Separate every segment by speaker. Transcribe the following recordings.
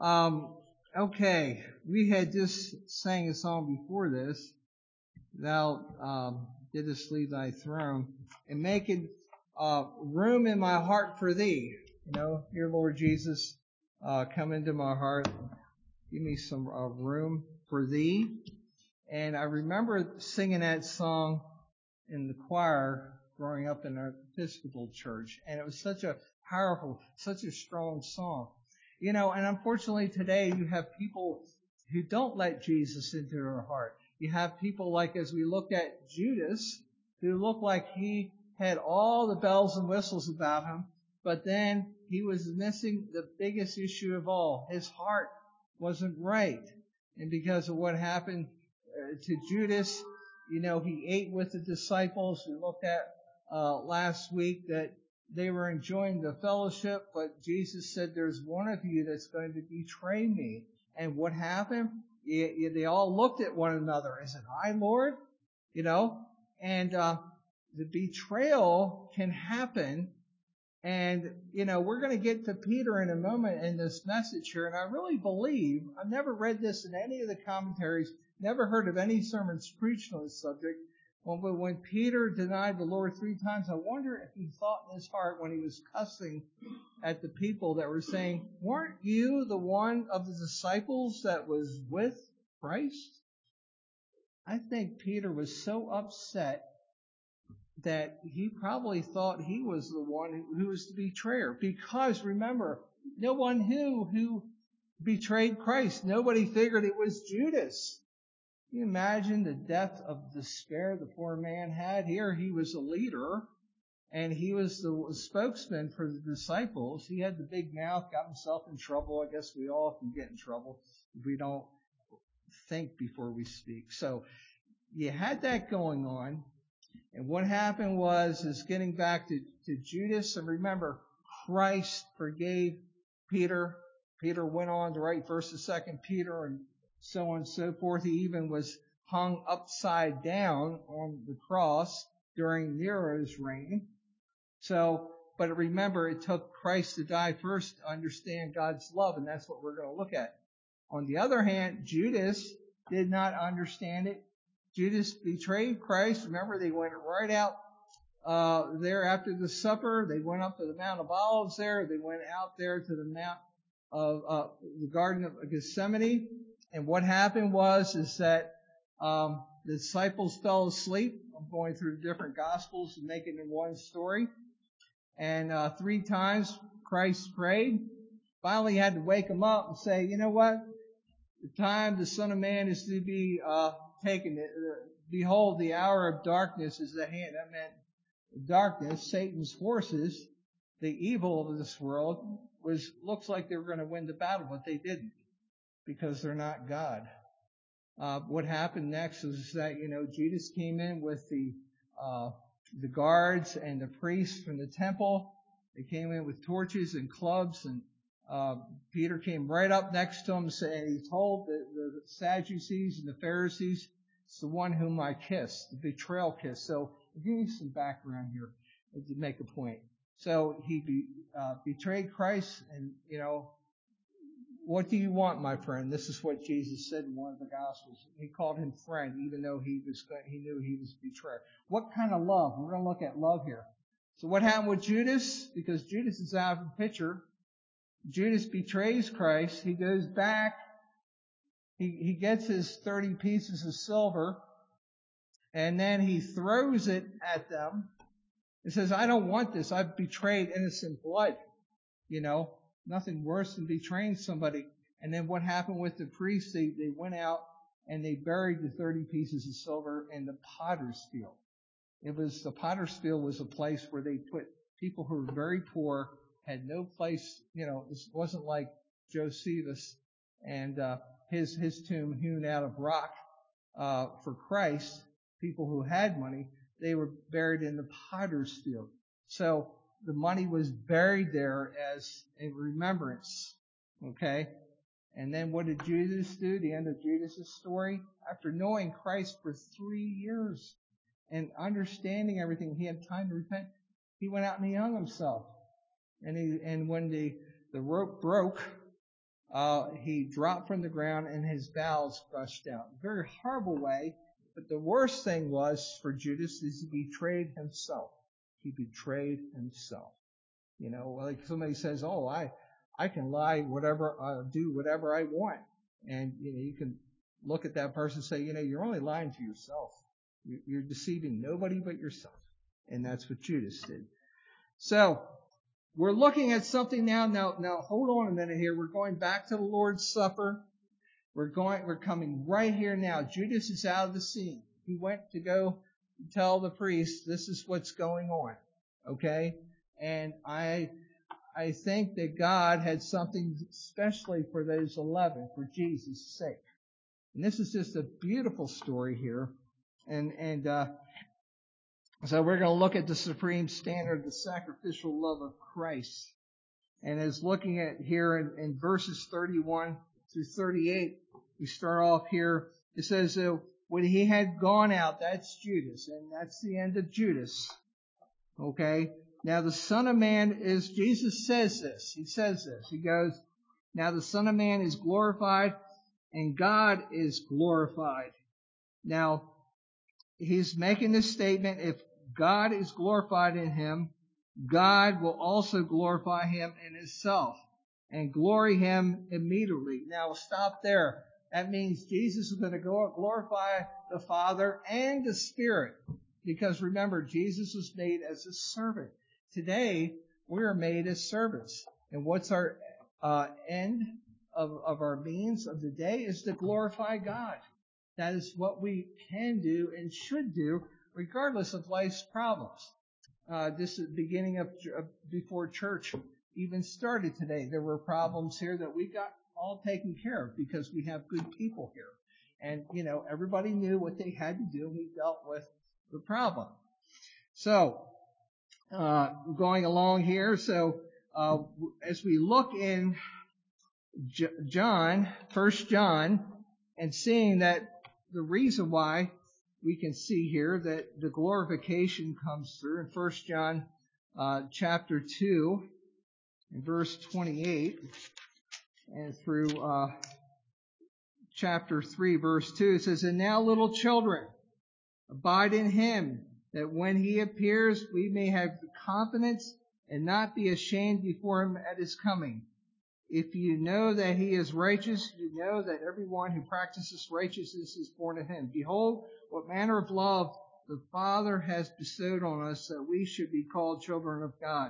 Speaker 1: Um, okay, we had just sang a song before this. Thou didst leave thy throne and making room in my heart for thee. Dear Lord Jesus, come into my heart. Give me some room for thee. And I remember singing that song in the choir growing up in our Episcopal church. And it was such a powerful, such a strong song. And unfortunately today you have people who don't let Jesus into their heart. You have people like, as we look at Judas, who looked like he had all the bells and whistles about him, but then he was missing the biggest issue of all. His heart wasn't right. And because of what happened to Judas, he ate with the disciples. We looked at last week that they were enjoying the fellowship, but Jesus said, there's one of you that's going to betray me. And what happened? They all looked at one another. Is it I, Lord? And the betrayal can happen. And, we're going to get to Peter in a moment in this message here. And I really believe, I've never read this in any of the commentaries, never heard of any sermons preached on this subject. But when Peter denied the Lord 3 times, I wonder if he thought in his heart when he was cussing at the people that were saying, weren't you the one of the disciples that was with Christ? I think Peter was so upset that he probably thought he was the one who was the betrayer. Because remember, no one knew who betrayed Christ. Nobody figured it was Judas. Can you imagine the depth of despair the poor man had? Here he was a leader, and he was the spokesman for the disciples. He had the big mouth, got himself in trouble. I guess we all can get in trouble if we don't think before we speak. So you had that going on. And what happened is getting back to Judas. And remember, Christ forgave Peter. Peter went on to write 1st and 2nd Peter and so on and so forth. He even was hung upside down on the cross during Nero's reign. But remember, it took Christ to die first to understand God's love, and that's what we're going to look at. On the other hand, Judas did not understand it. Judas betrayed Christ. Remember, they went right out there after the supper. They went up to the Mount of Olives there. They went out there to the Mount of the Garden of Gethsemane. And what happened is that the disciples fell asleep. I'm going through the different Gospels and making it one story. And 3 times Christ prayed. Finally, he had to wake them up and say, you know what? The time the Son of Man is to be taken. Behold, the hour of darkness is at hand. That meant darkness, Satan's forces, the evil of this world, looks like they were going to win the battle, but they didn't, because they're not God. What happened next is that, Judas came in with the guards and the priests from the temple. They came in with torches and clubs, and Peter came right up next to him, and he told the Sadducees and the Pharisees, it's the one whom I kissed, the betrayal kiss. So I'll give you some background here to make a point. So he betrayed Christ, and, what do you want, my friend? This is what Jesus said in one of the Gospels. He called him friend, even though he knew he was betrayer. What kind of love? We're going to look at love here. So what happened with Judas? Because Judas is out of the picture. Judas betrays Christ. He goes back. He gets his 30 pieces of silver, and then he throws it at them. He says, I don't want this. I've betrayed innocent blood. Nothing worse than betraying somebody. And then what happened with the priests? They went out and they buried the 30 pieces of silver in the potter's field. The potter's field was a place where they put people who were very poor, had no place, this wasn't like Josephus and his tomb hewn out of rock for Christ. People who had money, they were buried in the potter's field. So the money was buried there as a remembrance. Okay? And then what did Judas do? The end of Judas' story? After knowing Christ for 3 years and understanding everything, he had time to repent. He went out and he hung himself. And when the rope broke, he dropped from the ground and his bowels gushed out. A very horrible way. But the worst thing was for Judas is he betrayed himself. He betrayed himself. You know, like somebody says, "Oh, I can lie, do whatever I want," and you can look at that person and say, "You're only lying to yourself. You're deceiving nobody but yourself," and that's what Judas did. So we're looking at something now. Now, hold on a minute here. We're going back to the Lord's Supper. We're coming right here now. Judas is out of the scene. He went to go tell the priest, this is what's going on. Okay? And I think that God had something especially for those 11, for Jesus' sake. And this is just a beautiful story here. And so we're going to look at the supreme standard, the sacrificial love of Christ. And as looking at here in verses 31 through 38, we start off here. It says, when he had gone out, that's Judas, and that's the end of Judas. Okay? Now the Son of Man is, Jesus says this. He says this. He goes, now the Son of Man is glorified, and God is glorified. Now, he's making this statement, if God is glorified in him, God will also glorify him in himself and glory him immediately. Now, we'll stop there. That means Jesus is going to glorify the Father and the Spirit. Because remember, Jesus was made as a servant. Today, we are made as servants. And what's our end of our means of the day is to glorify God. That is what we can do and should do regardless of life's problems. This is the beginning of before church even started today. There were problems here that we got all taken care of because we have good people here. And, everybody knew what they had to do and we dealt with the problem. So, going along here, as we look in John, 1 John, and seeing that the reason why we can see here that the glorification comes through in 1 John chapter 2 and verse 28 and through chapter 3 verse 2, it says, and now little children, abide in him, that when he appears we may have confidence and not be ashamed before him at his coming. If you know that he is righteous, you know that everyone who practices righteousness is born of him. Behold, what manner of love the Father has bestowed on us, that we should be called children of God.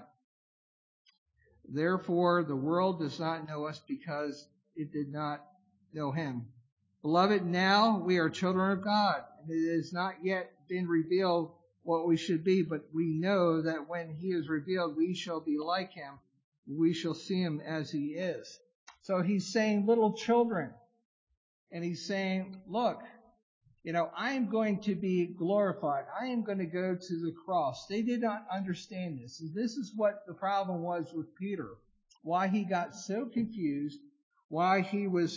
Speaker 1: Therefore, the world does not know us because it did not know him. Beloved, now we are children of God, and it has not yet been revealed what we should be, but we know that when he is revealed, we shall be like him. We shall see him as he is. So he's saying, little children. And he's saying, look, I am going to be glorified. I am going to go to the cross. They did not understand this. And this is what the problem was with Peter. Why he got so confused. Why he was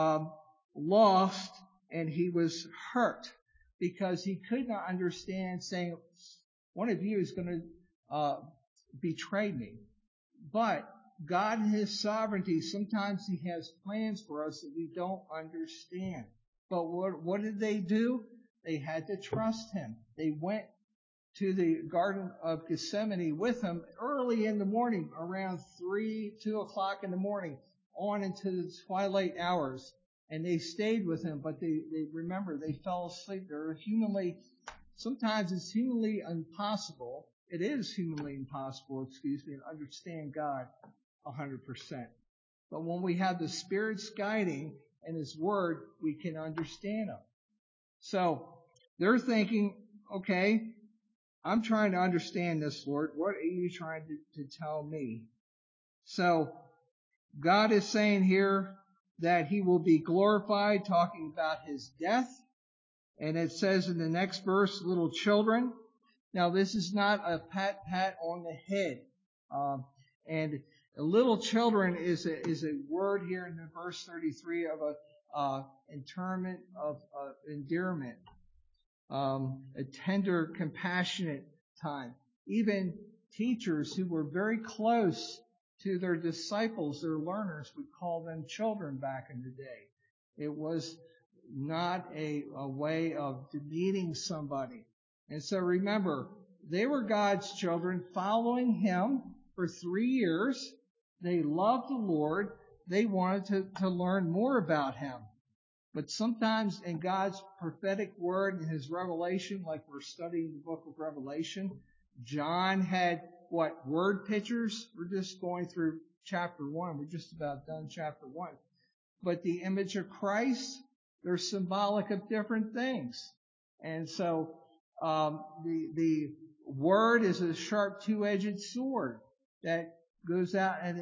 Speaker 1: lost and he was hurt. Because he could not understand saying, one of you is going to betray me. But God in his sovereignty, sometimes he has plans for us that we don't understand. But what did they do? They had to trust him. They went to the Garden of Gethsemane with him early in the morning, around 2 o'clock in the morning, on into the twilight hours. And they stayed with him, but they remember, they fell asleep. Sometimes it's humanly impossible. It is humanly impossible, to understand God 100%. But when we have the Spirit's guiding and his word, we can understand him. So they're thinking, okay, I'm trying to understand this, Lord. What are you trying to tell me? So God is saying here that he will be glorified, talking about his death. And it says in the next verse, little children. Now, this is not a pat on the head. And little children is a word here in the verse 33 of a interment of endearment, a tender, compassionate time. Even teachers who were very close to their disciples, their learners, would call them children back in the day. It was not a way of demeaning somebody. And so remember, they were God's children following Him for 3 years. They loved the Lord. They wanted to learn more about Him. But sometimes in God's prophetic word and His revelation, like we're studying the book of Revelation, John had word pictures? We're just going through chapter 1. We're just about done chapter 1. But the image of Christ, they're symbolic of different things. And so the word is a sharp two-edged sword that goes out and it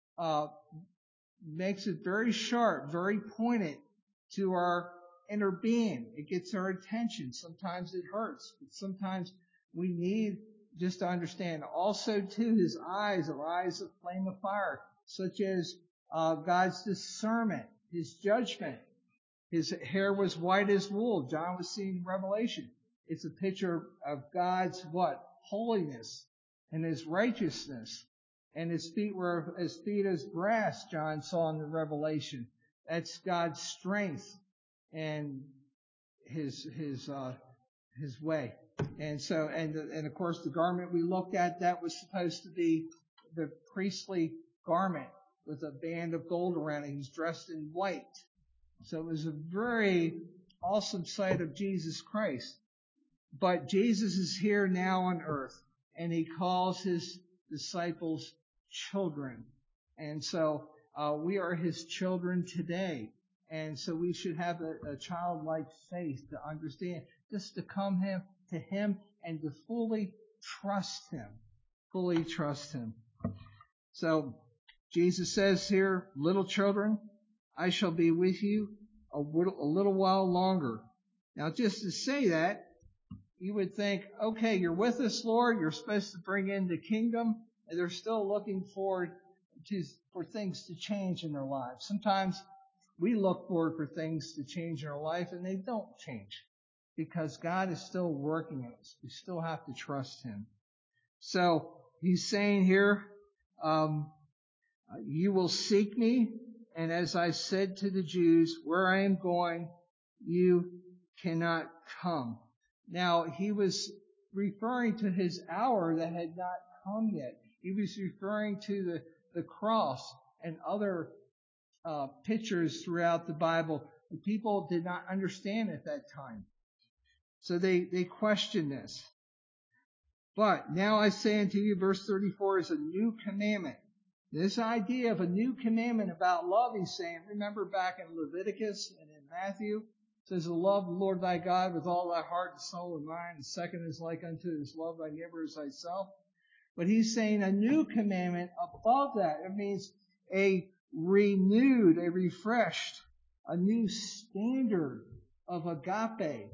Speaker 1: makes it very sharp, very pointed to our inner being. It gets our attention. Sometimes it hurts, but sometimes we need just to understand. Also, too, His eyes are eyes of flame of fire, such as God's discernment, His judgment. His hair was white as wool. John was seeing Revelation. It's a picture of God's holiness and His righteousness. And His feet were as feet as brass, John saw in the Revelation. That's God's strength and His way. And so, and of course, the garment we looked at, that was supposed to be the priestly garment with a band of gold around it. He's dressed in white. So it was a very awesome sight of Jesus Christ. But Jesus is here now on earth, and He calls His disciples children. And so we are His children today. And so we should have a childlike faith to understand, just to come to Him and to fully trust Him. Fully trust Him. So Jesus says here, little children, I shall be with you a little while longer. Now, just to say that, you would think, okay, you're with us, Lord. You're supposed to bring in the kingdom. And they're still looking forward for things to change in their lives. Sometimes we look forward for things to change in our life, and they don't change because God is still working in us. We still have to trust Him. So He's saying here, you will seek me, and as I said to the Jews, where I am going, you cannot come. Now, He was referring to His hour that had not come yet. He was referring to the cross and other pictures throughout the Bible. The people did not understand at that time. So they questioned this. But now I say unto you, verse 34 is a new commandment. This idea of a new commandment about love, He's saying, remember back in Leviticus and in Matthew, it says, love the Lord thy God with all thy heart and soul and mind. The second is like unto this, love thy neighbor as thyself. But He's saying a new commandment above that. It means a renewed, a refreshed, a new standard of agape.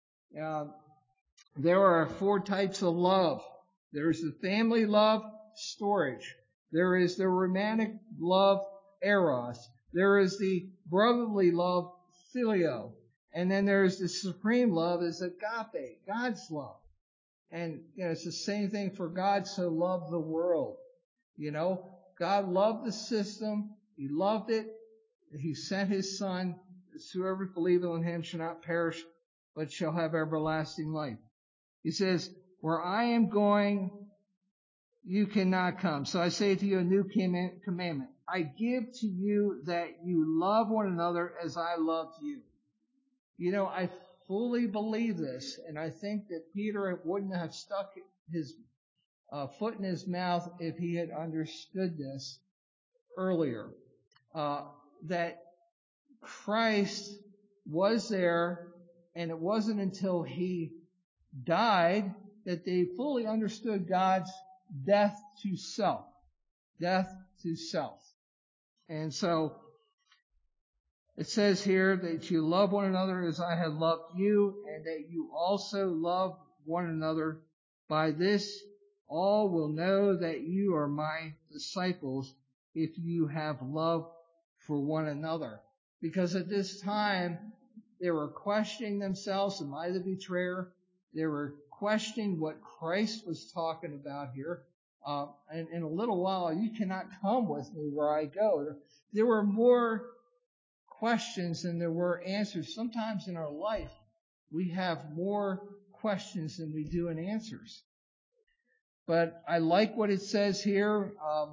Speaker 1: There are 4 types of love. There's the family love, storge. There is the romantic love, eros. There is the brotherly love, phileo. And then there's the supreme love, is agape, God's love. And it's the same thing for God so loved the world. God loved the system. He loved it. He sent His Son. Whoever believeth on Him shall not perish, but shall have everlasting life. He says, where I am going, you cannot come. So I say to you a new commandment. I give to you that you love one another as I loved you. I fully believe this, and I think that Peter wouldn't have stuck his foot in his mouth if he had understood this earlier. That Christ was there, and it wasn't until He died that they fully understood God's death to self. Death to self. And so it says here that you love one another as I have loved you, and that you also love one another. By this all will know that you are my disciples, if you have love for one another. Because at this time, they were questioning themselves in light of the betrayer. They were questioning what Christ was talking about here. and in a little while you cannot come with me where I go. There were more questions than there were answers. Sometimes in our life, we have more questions than we do in answers. But I like what it says here,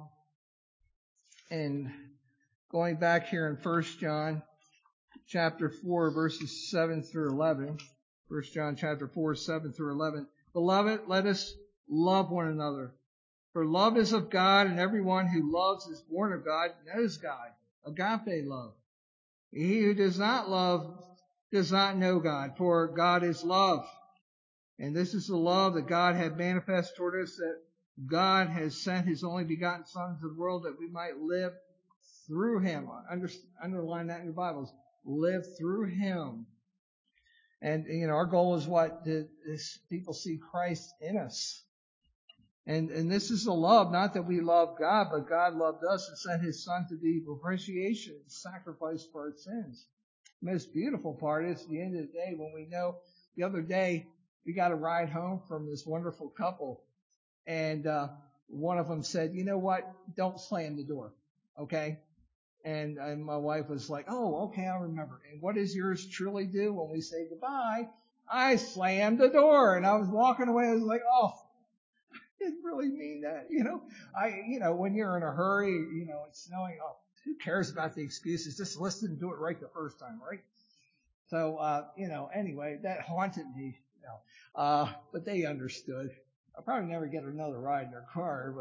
Speaker 1: and going back here in 1 John chapter 4, verses 7 through 11. 1 John chapter 4, 7 through 11. Beloved, let us love one another. For love is of God, and everyone who loves is born of God, knows God. Agape love. He who does not love does not know God, for God is love. And this is the love that God had manifest toward us, that God has sent His only begotten Son into the world that we might live through Him. Underline that in your Bibles. Live through Him. And, our goal is what? People see Christ in us. And this is the love, not that we love God, but God loved us and sent His Son to be propitiation, sacrifice for our sins. The most beautiful part is at the end of the day when we know the other day we got a ride home from this wonderful couple, and one of them said, "You know what? Don't slam the door, okay?" And my wife was like, "Oh, okay, I'll remember." And what does yours truly do when we say goodbye? I slammed the door, and I was walking away. I was like, "Oh, I didn't really mean that." When you're in a hurry, it's snowing. Oh, who cares about the excuses? Just listen and do it right the first time, right? So, anyway, that haunted me. But they understood. I'll probably never get another ride in their car,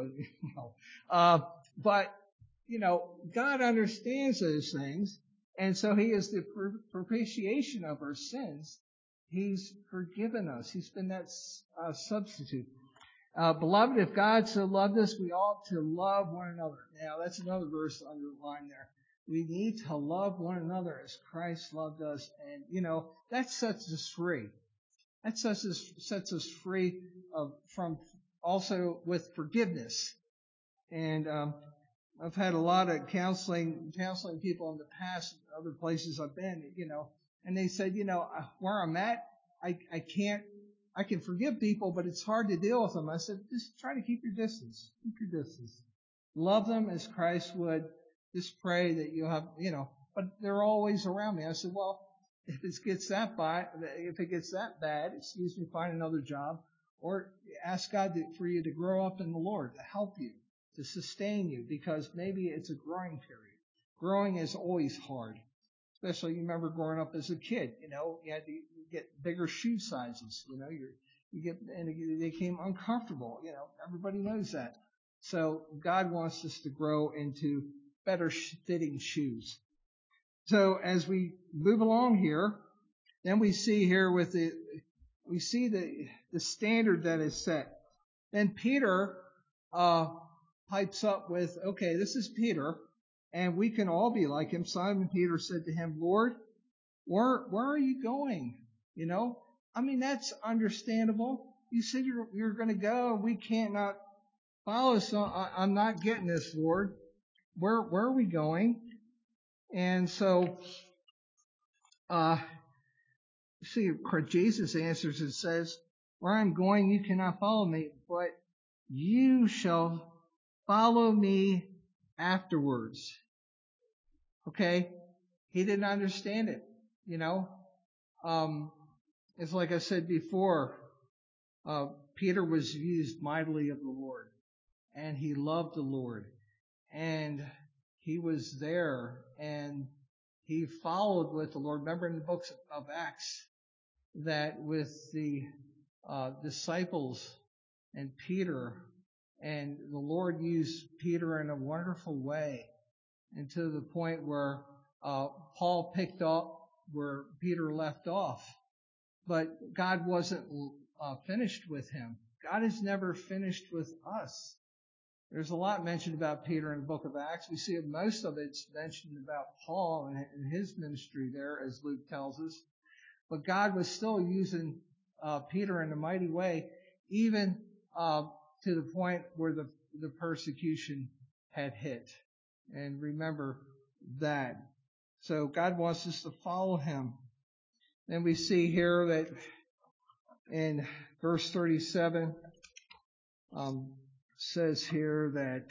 Speaker 1: but God understands those things, and so He is the propitiation of our sins. He's forgiven us. He's been that substitute. Beloved, if God so loved us, we ought to love one another. Now, that's another verse underlined there. We need to love one another as Christ loved us, and that sets us free. That sets us free from also with forgiveness. And I've had a lot of counseling people in the past, other places I've been, and they said, where I'm at, I can forgive people, but it's hard to deal with them. I said, just try to keep your distance. Keep your distance. Love them as Christ would. Just pray that you'll have, but they're always around me. I said, well, if it gets that bad, find another job, or ask God for you to grow up in the Lord, to help you, to sustain you, because maybe it's a growing period. Growing is always hard, especially you remember growing up as a kid. You had to get bigger shoe sizes. And they became uncomfortable. Everybody knows that. So God wants us to grow into better fitting shoes. So as we move along here, then we see here the standard that is set. Then Peter pipes up with, okay, this is Peter, and we can all be like him. Simon Peter said to him, Lord, where are you going? That's understandable. You said you're going to go, and we can't not follow. So I'm not getting this, Lord. Where are we going? And so, Jesus answers and says, where I'm going, you cannot follow me, but you shall follow me afterwards. Okay? He didn't understand it, It's like I said before, Peter was used mightily of the Lord, and he loved the Lord, and he was there, and he followed with the Lord. Remember in the books of Acts that with the disciples and Peter, and the Lord used Peter in a wonderful way, and to the point where Paul picked up where Peter left off. But God wasn't finished with him. God is never finished with us. There's a lot mentioned about Peter in the book of Acts. We see most of it's mentioned about Paul and his ministry there, as Luke tells us. But God was still using Peter in a mighty way, even to the point where the persecution had hit. And remember that. So God wants us to follow Him. Then we see here that in verse 37, says here that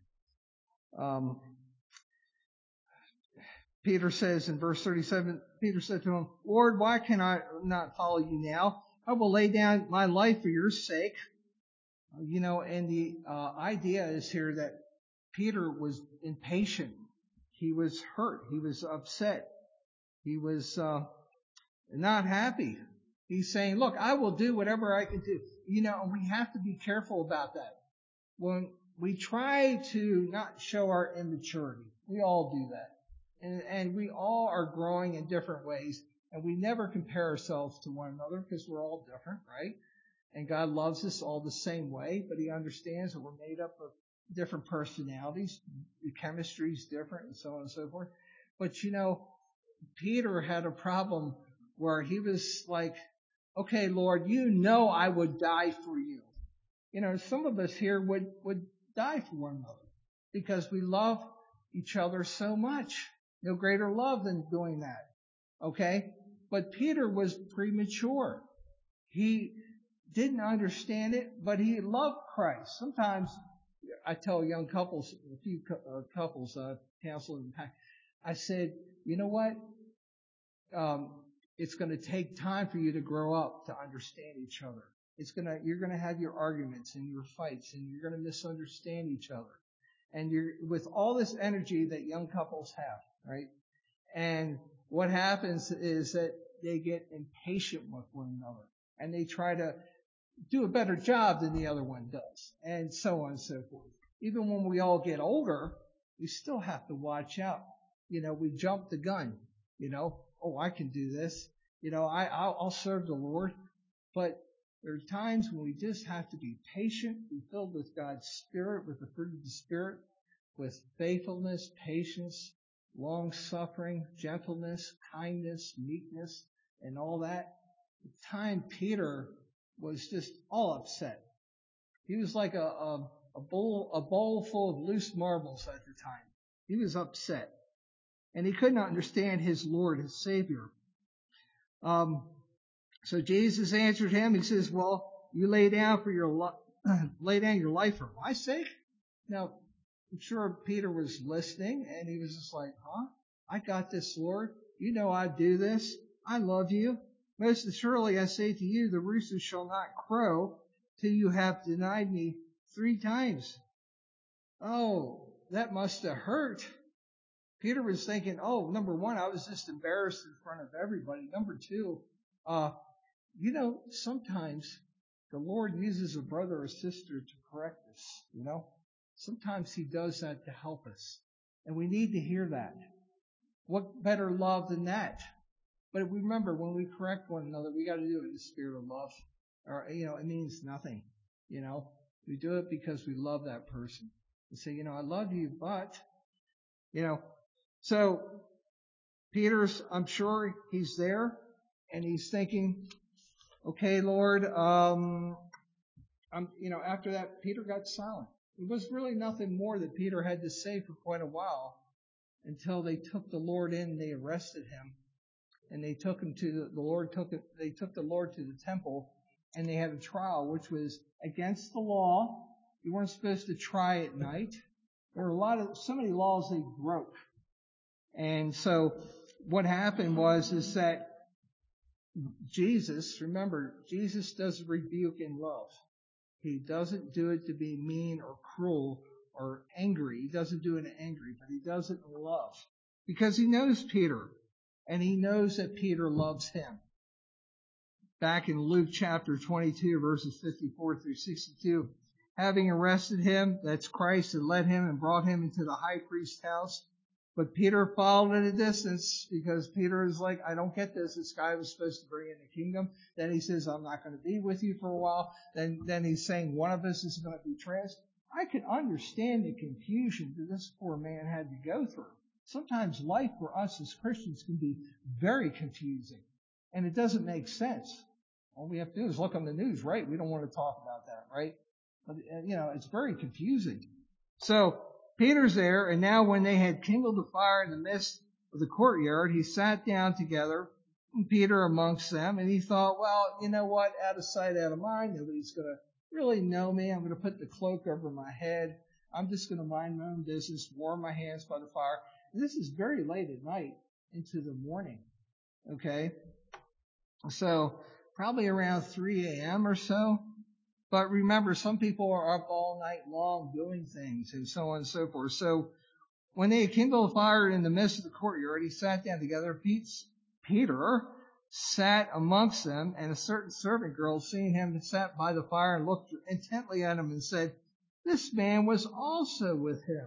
Speaker 1: Peter says in verse 37, Peter said to him, Lord, why can I not follow you now? I will lay down my life for your sake. And the idea is here that Peter was impatient. He was hurt. He was upset. He was not happy. He's saying, look, I will do whatever I can do. And we have to be careful about that. When we try to not show our immaturity, we all do that. And we all are growing in different ways. And we never compare ourselves to one another because we're all different, right? And God loves us all the same way, but He understands that we're made up of different personalities. The chemistry is different and so on and so forth. But Peter had a problem where he was like, okay, Lord, I would die for you. Some of us here would die for one another because we love each other so much. No greater love than doing that. Okay? But Peter was premature. He didn't understand it, but he loved Christ. Sometimes I tell young couples, a few couples counseling, I said, you know what? It's going to take time for you to grow up to understand each other. You're going to have your arguments and your fights, and you're going to misunderstand each other. And you're with all this energy that young couples have, right? And what happens is that they get impatient with one another, and they try to do a better job than the other one does, and so on and so forth. Even when we all get older, we still have to watch out. We jump the gun. Oh, I can do this. I'll serve the Lord. But there are times when we just have to be patient, be filled with God's Spirit, with the fruit of the Spirit, with faithfulness, patience, long-suffering, gentleness, kindness, meekness, and all that. The time Peter was just all upset. He was like a bowl full of loose marbles at the time. He was upset. And he could not understand his Lord, his Savior. So Jesus answered him. He says, well, you lay down your life for my sake? Now, I'm sure Peter was listening, and he was just like, I got this, Lord. I'd do this. I love you. Most assuredly, I say to you, the rooster shall not crow till you have denied me 3 times. Oh, that must have hurt. Peter was thinking, number one, I was just embarrassed in front of everybody. Number two, sometimes the Lord uses a brother or sister to correct us, Sometimes He does that to help us. And we need to hear that. What better love than that? But remember, when we correct one another, we got to do it in the spirit of love. Or, it means nothing. We do it because we love that person. We say, I love you, but, So, Peter's, I'm sure he's there, and he's thinking, okay, Lord, after that, Peter got silent. There was really nothing more that Peter had to say for quite a while until they took the Lord in, they arrested him, and they took him to they took the Lord to the temple, and they had a trial, which was against the law. You weren't supposed to try at night. There were so many laws they broke. And so what happened is that Jesus does rebuke in love. He doesn't do it to be mean or cruel or angry. He doesn't do it angry, but He does it in love. Because He knows Peter, and He knows that Peter loves Him. Back in Luke chapter 22, verses 54 through 62, having arrested him, that's Christ, and led him and brought him into the high priest's house. But Peter followed at a distance because Peter is like, I don't get this. This guy was supposed to bring in the kingdom. Then he says, I'm not going to be with you for a while. Then he's saying one of us is going to be transferred. I can understand the confusion that this poor man had to go through. Sometimes life for us as Christians can be very confusing, and it doesn't make sense. All we have to do is look on the news, right? We don't want to talk about that, right? But, it's very confusing. So Peter's there, and now when they had kindled the fire in the midst of the courtyard, he sat down together, and Peter amongst them, and he thought, well, you know what? Out of sight, out of mind. Nobody's going to really know me. I'm going to put the cloak over my head. I'm just going to mind my own business, warm my hands by the fire. And this is very late at night into the morning. Okay? So probably around 3 a.m. or so. But remember, some people are up all night long doing things and so on and so forth. So when they had kindled a fire in the midst of the courtyard, he sat down together. Peter sat amongst them, and a certain servant girl, seeing him, sat by the fire and looked intently at him and said, "This man was also with him."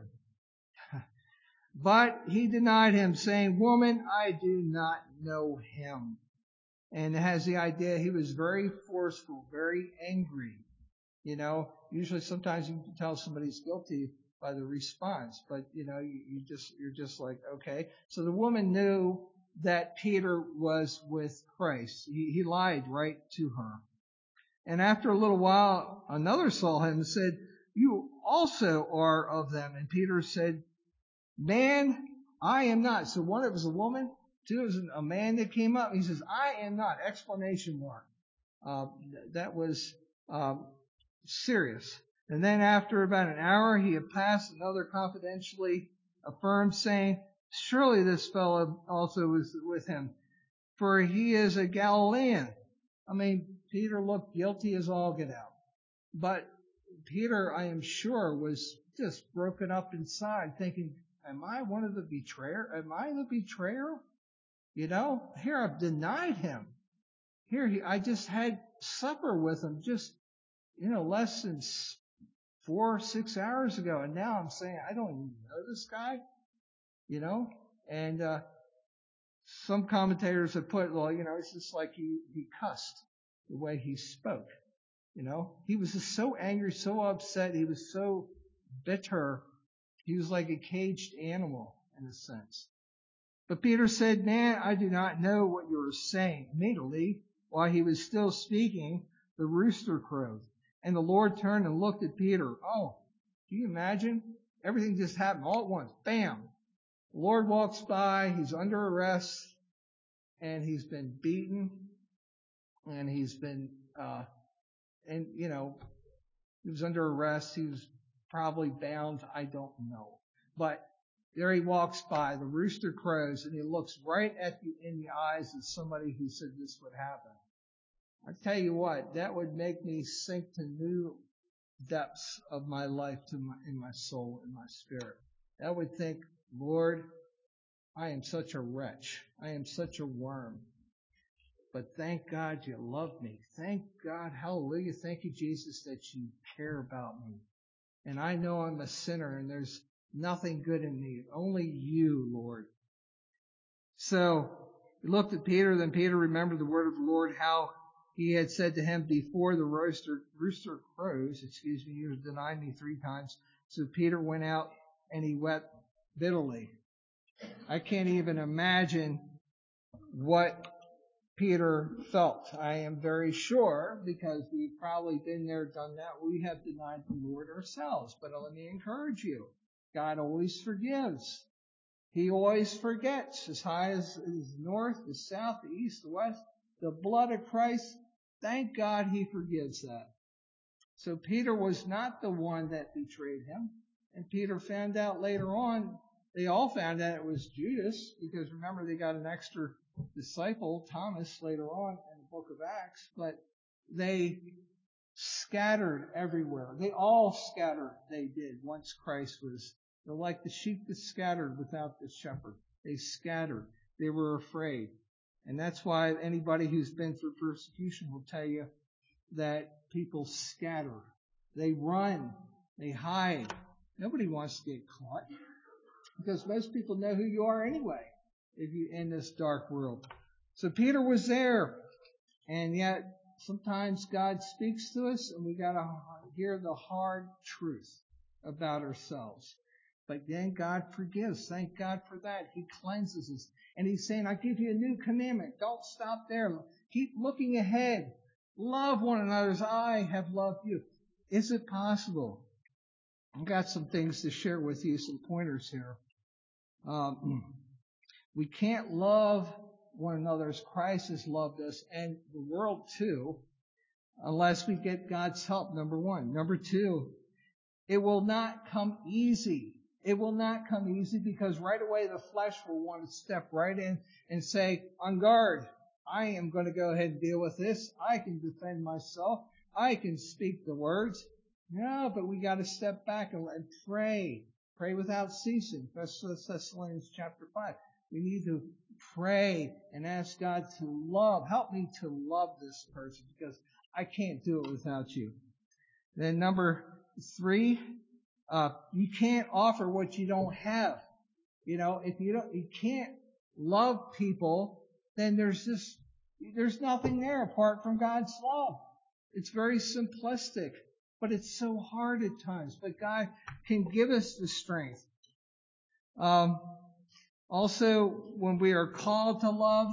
Speaker 1: But he denied him, saying, "Woman, I do not know him." And it has the idea he was very forceful, very angry. You know, usually sometimes you can tell somebody's guilty by the response, but you know, you're just like, okay. So the woman knew that Peter was with Christ. He lied right to her. And after a little while, another saw him and said, "You also are of them." And Peter said, "Man, I am not." So one, it was a woman. Two, it was a man that came up. He says, "I am not." Exclamation mark. That was serious. And then after about an hour, he had passed. Another confidentially affirmed, saying, "Surely this fellow also was with him, for he is a Galilean." I mean, Peter looked guilty as all get out. But Peter, I am sure, was just broken up inside, thinking, am I one of the betrayer? Am I the betrayer? You know, here I've denied him. Here I just had supper with him just, less than 4 or 6 hours ago. And now I'm saying, I don't even know this guy, and, some commentators have put, well, it's just like he cussed the way he spoke, he was just so angry, so upset. He was so bitter. He was like a caged animal in a sense. But Peter said, "Man, I do not know what you are saying." Immediately, while he was still speaking, the rooster crowed. And the Lord turned and looked at Peter. Oh, can you imagine? Everything just happened all at once. Bam! The Lord walks by. He's under arrest. And he's been beaten. And he's been, he was under arrest. He was probably bound. I don't know. But there he walks by, the rooster crows, and he looks right in the eyes of somebody who said this would happen. I tell you what, that would make me sink to new depths of my life in my soul, in my spirit. I would think, Lord, I am such a wretch. I am such a worm. But thank God you love me. Thank God, hallelujah, thank you, Jesus, that you care about me. And I know I'm a sinner and there's nothing good in me. Only you, Lord. So he looked at Peter. Then Peter remembered the word of the Lord, how he had said to him, "Before the rooster crows, you have denied me 3 times. So Peter went out and he wept bitterly. I can't even imagine what Peter felt. I am very sure, because we've probably been there, done that. We have denied the Lord ourselves. But let me encourage you. God always forgives. He always forgets. As high as the north, the south, the east, the west, the blood of Christ, thank God he forgives that. So Peter was not the one that betrayed him. And Peter found out later on, they all found out it was Judas, because remember, they got an extra disciple, Thomas, later on in the book of Acts. But they scattered everywhere. They all scattered, they did, once Christ was. They're like the sheep that scattered without the shepherd. They scattered. They were afraid. And that's why anybody who's been through persecution will tell you that people scatter. They run. They hide. Nobody wants to get caught, because most people know who you are anyway, if you in this dark world. So Peter was there, and yet sometimes God speaks to us, and we got to hear the hard truth about ourselves. But then God forgives. Thank God for that. He cleanses us. And he's saying, I give you a new commandment. Don't stop there. Keep looking ahead. Love one another as I have loved you. Is it possible? I've got some things to share with you, some pointers here. We can't love one another as Christ has loved us, and the world too, unless we get God's help, number one. Number two, it will not come easy. It will not come easy because right away the flesh will want to step right in and say, on guard, I am going to go ahead and deal with this. I can defend myself. I can speak the words. No, but we got to step back and pray. Pray without ceasing. 1 Thessalonians chapter 5. We need to pray and ask God to love. Help me to love this person because I can't do it without you. Then number 3, you can't offer what you don't have. If you can't love people, then there's nothing there apart from God's love. It's very simplistic, but it's so hard at times. But God can give us the strength. Also, when we are called to love,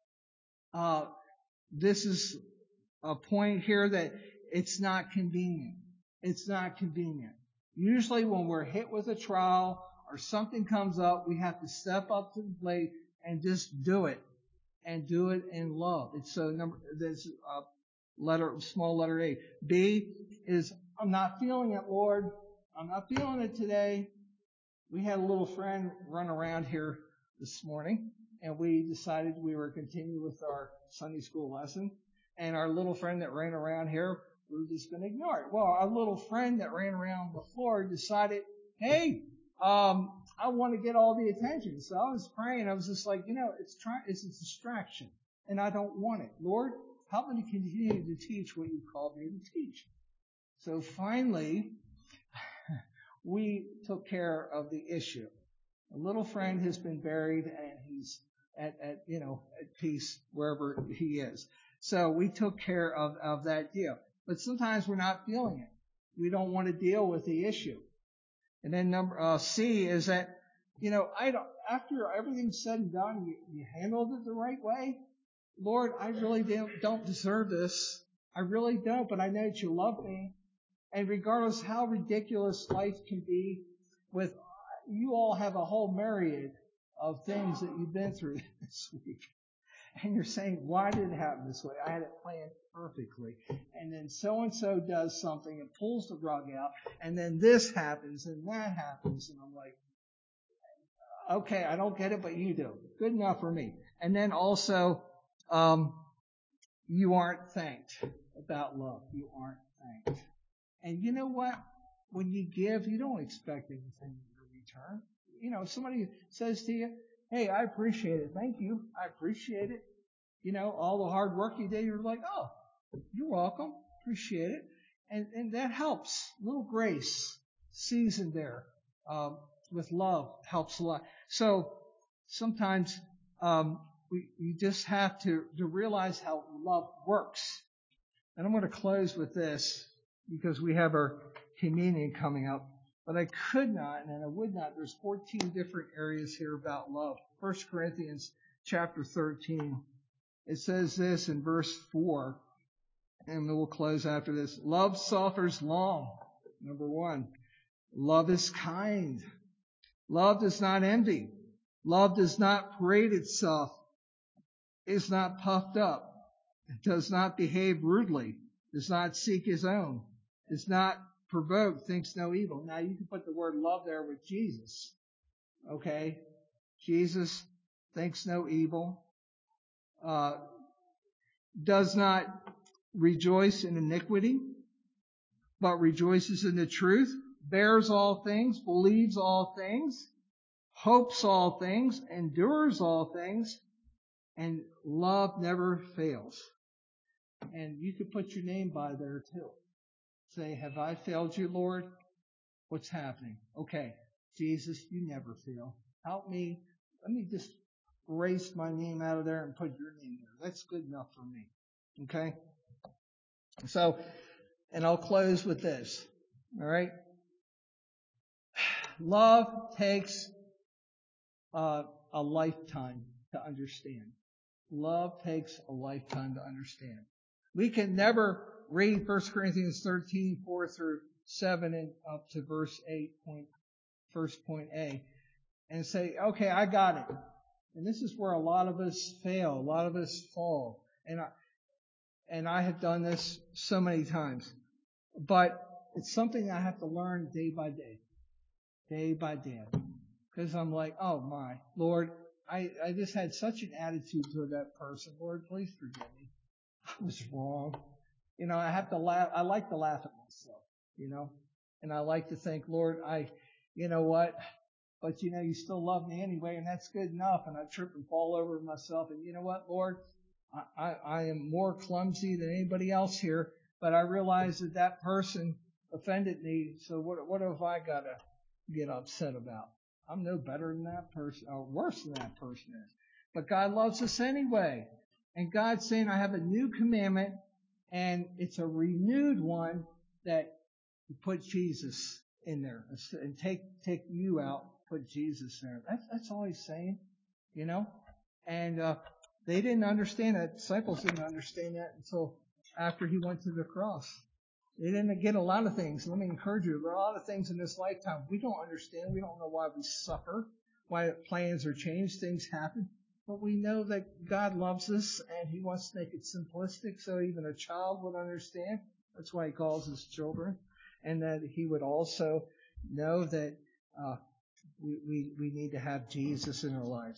Speaker 1: this is a point here that it's not convenient. It's not convenient. Usually when we're hit with a trial or something comes up, we have to step up to the plate and just do it. And do it in love. It's this small letter A. B is, I'm not feeling it, Lord. I'm not feeling it today. We had a little friend run around here this morning, and we decided we were continuing with our Sunday school lesson. And our little friend that ran around here, we were just going to ignore it. Well, our little friend that ran around the floor decided, hey, I want to get all the attention. So I was praying. I was just like, it's a distraction, and I don't want it. Lord, help me to continue to teach what you called me to teach. So finally, we took care of the issue. A little friend has been buried, and he's at peace wherever he is. So we took care of that deal. But sometimes we're not feeling it. We don't want to deal with the issue. And then number C is that, after everything's said and done, you handled it the right way. Lord, I really don't deserve this. I really don't, but I know that you love me. And regardless how ridiculous life can be, you all have a whole myriad of things that you've been through this week. And you're saying, why did it happen this way? I had it planned perfectly. And then so-and-so does something and pulls the rug out. And then this happens and that happens. And I'm like, okay, I don't get it, but you do. Good enough for me. And then also, you aren't thanked about love. You aren't thanked. And you know what? When you give, you don't expect anything in return. If somebody says to you, hey, I appreciate it. Thank you. I appreciate it. All the hard work you did, you're like, oh, you're welcome. Appreciate it. And that helps. A little grace seasoned there with love helps a lot. So sometimes we just have to realize how love works. And I'm going to close with this because we have our communion coming up. But I could not, and I would not. There's 14 different areas here about love. 1 Corinthians chapter 13. It says this in verse 4, and we'll close after this. Love suffers long. Number 1. Love is kind. Love does not envy. Love does not parade itself. Is not puffed up. Does not behave rudely. Does not seek his own. Is not provoked, thinks no evil. Now you can put the word love there with Jesus. Okay? Jesus thinks no evil. Does not rejoice in iniquity, but rejoices in the truth. Bears all things, believes all things, hopes all things, endures all things, and love never fails. And you could put your name by there too. Say, have I failed you, Lord? What's happening? Okay, Jesus, you never fail. Help me. Let me just erase my name out of there and put your name there. That's good enough for me. Okay? So, and I'll close with this. All right? Love takes a lifetime to understand. Love takes a lifetime to understand. We can never read 1 Corinthians 13, 4 through 7 and up to verse 8, first point A, and say, okay, I got it. And this is where a lot of us fail. A lot of us fall. And I have done this so many times. But it's something I have to learn day by day. Day by day. Because I'm like, oh my, Lord, I just had such an attitude toward that person. Lord, please forgive me. I was wrong. I have to laugh. I like to laugh at myself, and I like to think, Lord, you know what? But you still love me anyway, and that's good enough. And I trip and fall over myself. And you know what, Lord? I am more clumsy than anybody else here, but I realize that person offended me. So what have I got to get upset about? I'm no better than that person, or worse than that person is. But God loves us anyway. And God's saying, I have a new commandment, and it's a renewed one, that you put Jesus in there. And take you out, put Jesus there. That's all he's saying, And they didn't understand that. Disciples didn't understand that until after he went to the cross. They didn't get a lot of things. Let me encourage you. There are a lot of things in this lifetime we don't understand. We don't know why we suffer, why plans are changed, things happen. But we know that God loves us and he wants to make it simplistic so even a child would understand. That's why he calls us children. And that he would also know that we need to have Jesus in our lives.